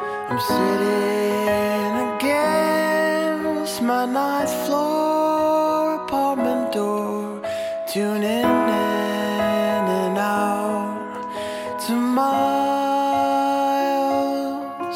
I'm sitting against my ninth floor apartment door, tuning in and out to miles,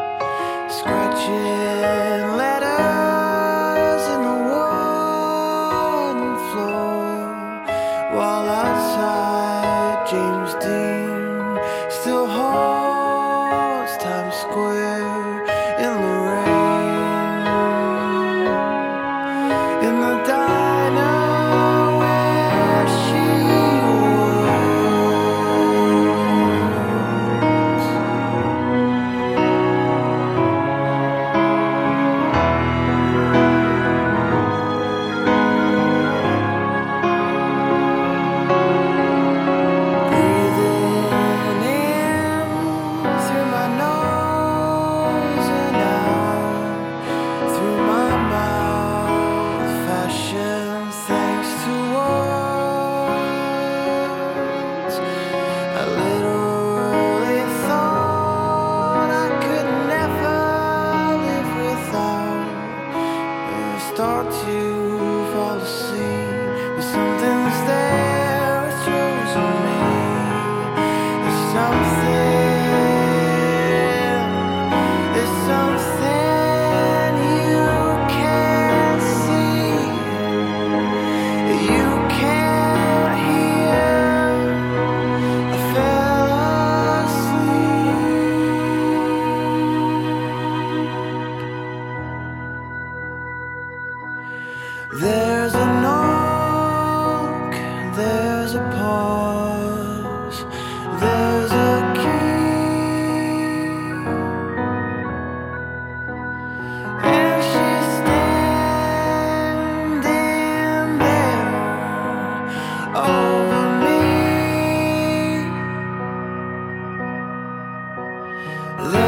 scratching letters in the wooden floor, while outside James Dean still haunts Times Square in the rain, in the diner where she works. Breathing in through my nose and out through my mouth, fashion thanks to words I literally thought I could never live without. Start to fall asleep, but something's there which throws me. There's something you can't see, you can't hear. I fell asleep. There's a knock, there's a pause, there's a key, and she's standing there over me.